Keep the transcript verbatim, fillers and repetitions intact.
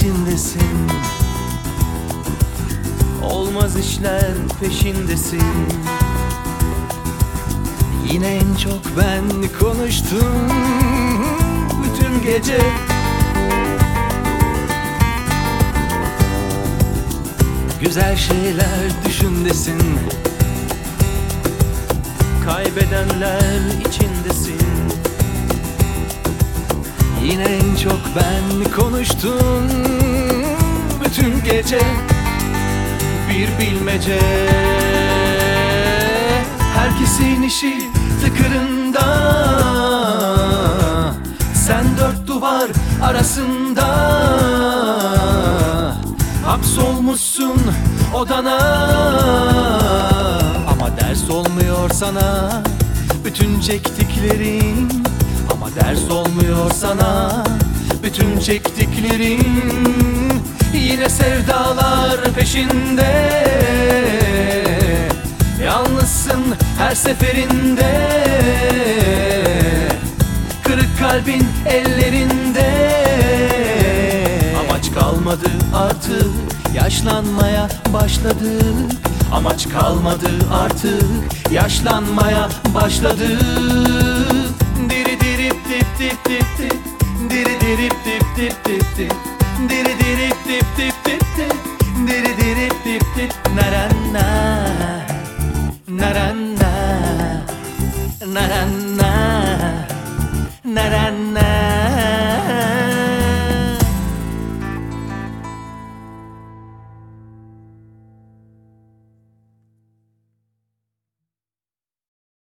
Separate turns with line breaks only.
içindesin. Olmaz işler peşindesin. Yine en çok ben konuştum bütün gece. Güzel şeyler düşündesin. Kaybedenler içindesin. Yine en çok ben konuştum bütün gece. Bir bilmece, herkesin işi tıkırında. Sen dört duvar arasında hapsolmuşsun odana. Ama ders olmuyor sana bütün çektiklerin. Ama ders olmuyor sana bütün çektiklerin. Yine sevdalar peşinde. Yalnızsın her seferinde. Kırık kalbin ellerinde. Amaç kalmadı artık, yaşlanmaya başladık. Amaç kalmadı artık, yaşlanmaya başladık. Diri dirip dip dip dip dip. Diri dirip dip dip dip dip. Diri dirip dip dip dip dip. Diri dirip dip dip. Naranna, naranna, naranna, naranna.